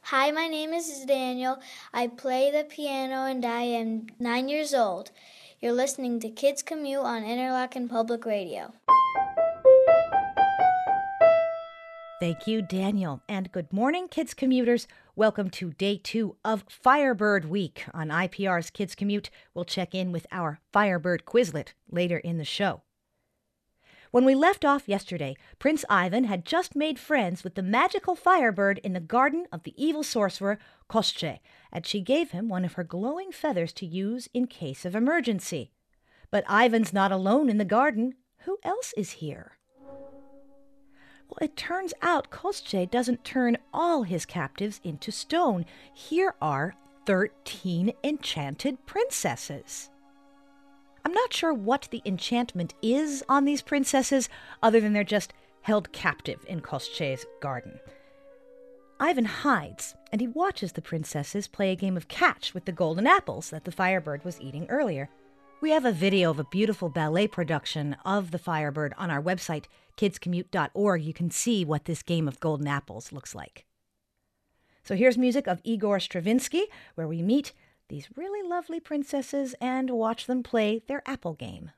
Hi, my name is Daniel. I play the piano and I am 9 years old. You're listening to Kids Commute on Interlochen Public Radio. Thank you, Daniel. And good morning, Kids Commuters. Welcome to Day 2 of Firebird Week. On IPR's Kids Commute, we'll check in with our Firebird Quizlet later in the show. When we left off yesterday, Prince Ivan had just made friends with the magical firebird in the garden of the evil sorcerer Koschei, and she gave him one of her glowing feathers to use in case of emergency. But Ivan's not alone in the garden. Who else is here? Well, it turns out Koschei doesn't turn all his captives into stone. Here are 13 enchanted princesses. I'm not sure what the enchantment is on these princesses, other than they're just held captive in Koschei's garden. Ivan hides, and he watches the princesses play a game of catch with the golden apples that the firebird was eating earlier. We have a video of a beautiful ballet production of the firebird on our website, kidscommute.org. You can see what this game of golden apples looks like. So here's music of Igor Stravinsky, where we meet these really lovely princesses and watch them play their apple game.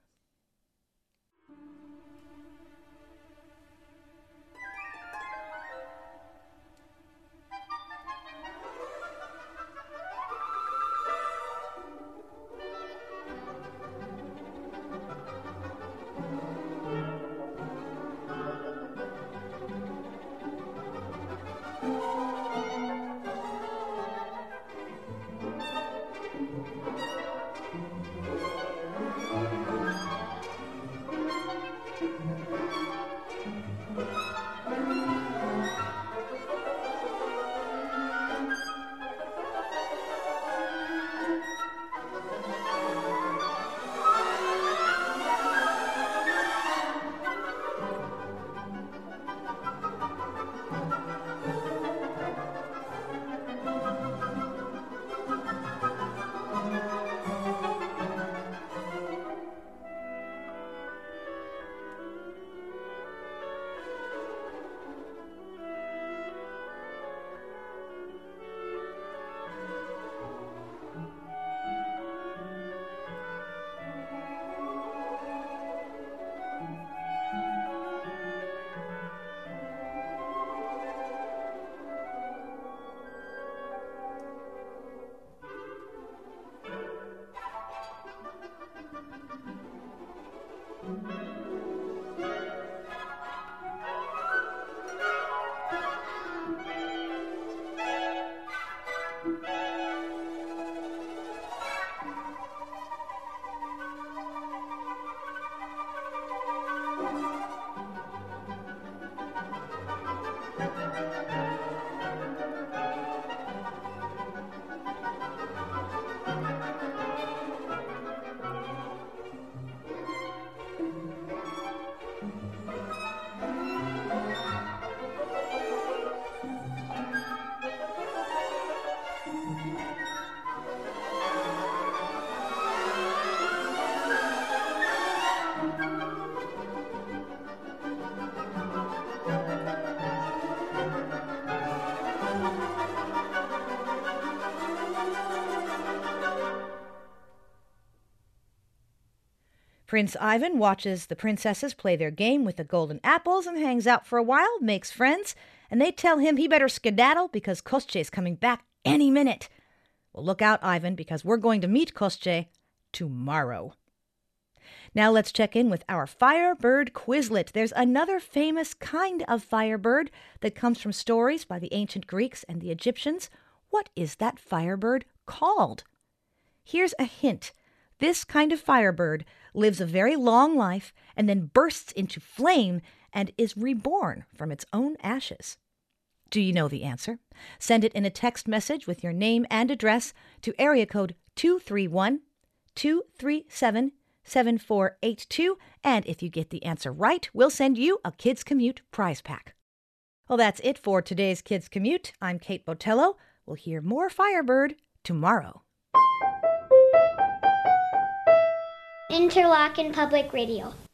Prince Ivan watches the princesses play their game with the golden apples and hangs out for a while, makes friends, and they tell him he better skedaddle because Koschei's coming back any minute. Well, look out, Ivan, because we're going to meet Koschei tomorrow. Now let's check in with our Firebird Quizlet. There's another famous kind of firebird that comes from stories by the ancient Greeks and the Egyptians. What is that firebird called? Here's a hint. This kind of firebird lives a very long life and then bursts into flame and is reborn from its own ashes. Do you know the answer? Send it in a text message with your name and address to area code 231-237-7482, and if you get the answer right, we'll send you a Kids Commute prize pack. Well, that's it for today's Kids Commute. I'm Kate Botello. We'll hear more Firebird tomorrow. Interlochen Public Radio.